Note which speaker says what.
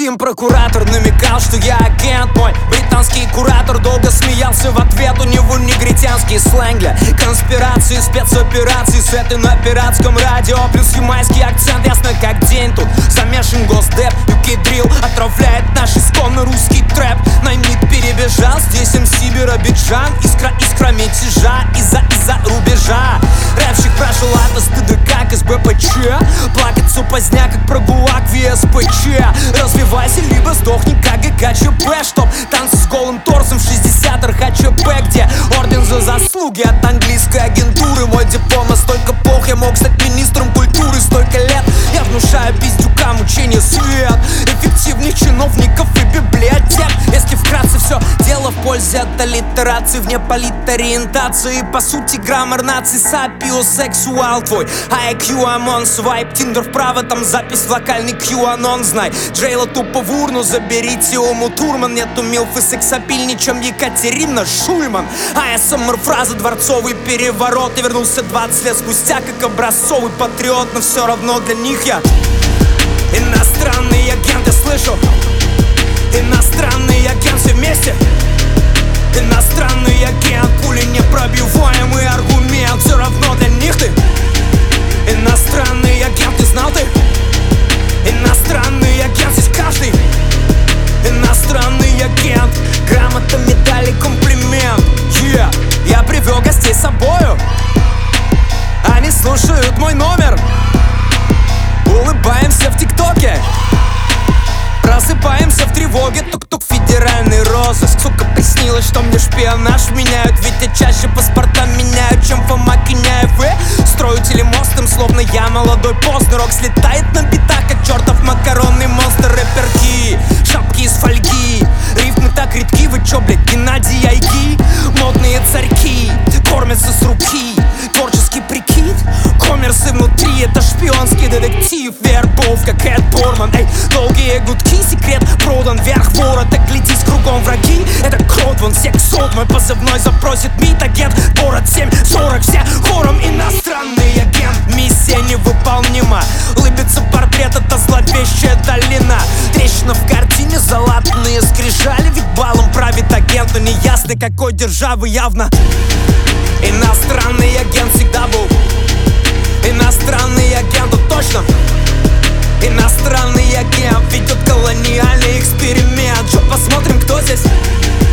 Speaker 1: Генпрокуратор намекал, что я агент. Мой британский куратор долго смеялся в ответ. У него негритянский сленг для конспирации, спецопераций. С этой на пиратском радио плюс ямайский акцент, ясно как день. Тут замешан госдеп, UK Drill отравляет наш исконно русский трэп. Наймит перебежал, здесь МС Биробиджан. Искра мятежа из-за рубежа. Рэпщик прошел от стыда как из БПЧ. Плакаться поздня как про ГУЛАГ ВСПЧ. Развивайся, либо сдохни как ГКЧП. Чтоб танцы с голым торсом в 60 РХЧП. Где орден за заслуги от английской агентуры. Мой диплом настолько плох, я мог стать министром культуры. Столько лет я внушаю пиздюкам учение свет эффективных чиновников и библиотек. Если вкратце, все дело в пользе от аллитерации, вне политориентации. По сути граммар наций, сапиосексуал твой IQ, ОМОН, свайп, тиндер вправо, там запись в локальный QAnon. Знай, Джейла тупо в урну, заберите Уму Турман. Нету милфы сексапильней, чем Екатерина Шульман. АСМР фраза, дворцовый переворот. Я вернулся 20 лет спустя, как образцовый патриот. Но все равно для них я иностранный агент, я слышу. Иностранный агент, все вместе. Иностранный агент, пули непробиваемый аргумент. Все равно для них ты иностранный агент, ты знал ты? Иностранный агент, здесь каждый иностранный агент. Грамота, медали, комплимент. Я привел гостей с собою. Они слушают мой номер. Улыбаемся в ТикТоке. Просыпаемся в тревоге. Тук-тук, федеральный розыск. Сука, приснилось, что мне шпионаж меняют. Ведь я чаще паспорта меняю, чем Фома Киняев. Строю телемостом, словно я молодой Познер. Рок слетает на битах, как чертов макаронный монстр. Рэперки, шапки из фольги. Рифмы так редки, вы чё, блядь, Геннадий Айги? Модные царьки кормятся с руки. Творческий прикид, коммерсы внутри. Это шпионский детектив, вербовка, Кэт Борман. Эй, долгие гудки, секрет продан вверх ворот. Так глядись, кругом враги, это крот, вон сексот. Мой позывной запросит МИД, агент, город 740. Все хором иностранный агент. Миссия невыполнима, улыбится портрет, это зловещая долина. Трещина в картине, залатанные скрижали. Ведь балом правит агент, но неясно какой державы явно. Иностранный агент всегда был. Иностранный агент, вот точно. Иностранный агент ведет колониальный эксперимент. Чё, посмотрим, кто здесь